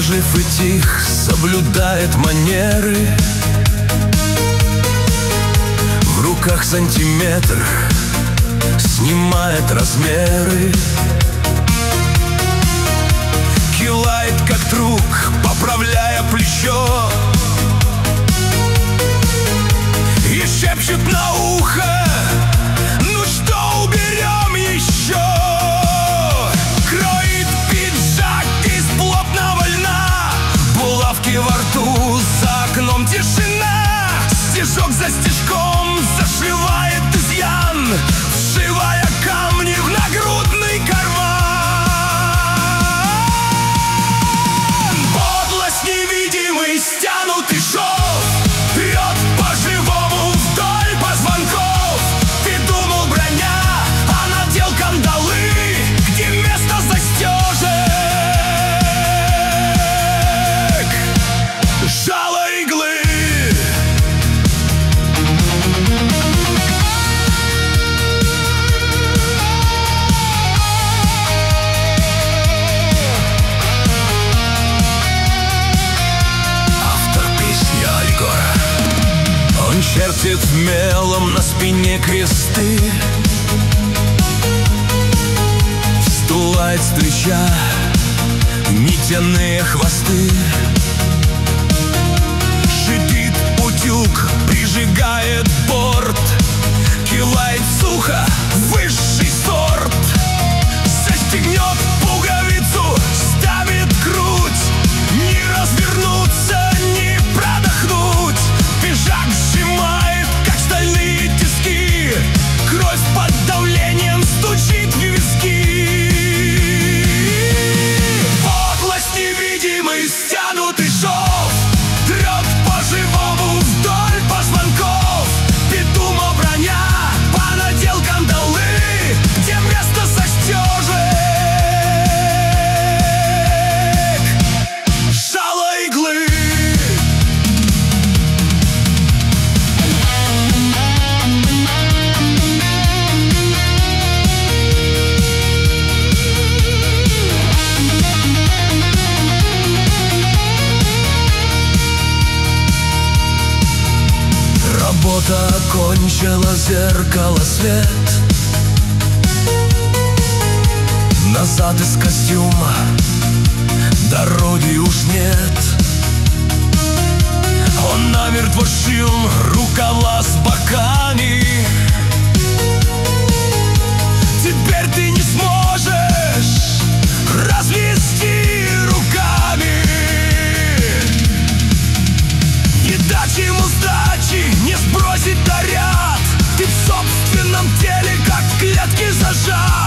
жив и тих, соблюдает манеры. В руках сантиметр, снимает размеры. Кивает как друг, поправляя плечо, и шепчет на ухо: ну что, уберем еще? Кроет пиджак из плотного льна, булавки во рту, за окном тишина. Стежок за стежком зашивает изъян, вшивая камни в нагрудный карман. Подлость невидимый, стянутый шов трет по-живому вдоль позвонков. Ты думал броня, а надел кандалы, где место застежек. Жало иглы. Он чертит мелом на спине кресты, вздувает с плеча нитяные хвосты. Шипит утюг, прижигает борт, кивает сухо, высший сорт. Застегнет пуговицу, ставит грудь, не развернуться, не продохнуть. Пиджак сжимает, как стальные тиски, кровь под давлением стучит в виски. Подлость невидимый, стянутый шов трет по-живому вдоль позвонков. Ты думал броня, понадел кандалы, где место застежек. Жало иглы. Работа окончила, зеркало свет. Назад из костюма дороги уж нет. Он намертво сшил рукава с боками. Теперь ты не сможешь развести руками. Не дать ему сдачи, не сбросить наряд. Ты в собственном теле, как в клетке зажат.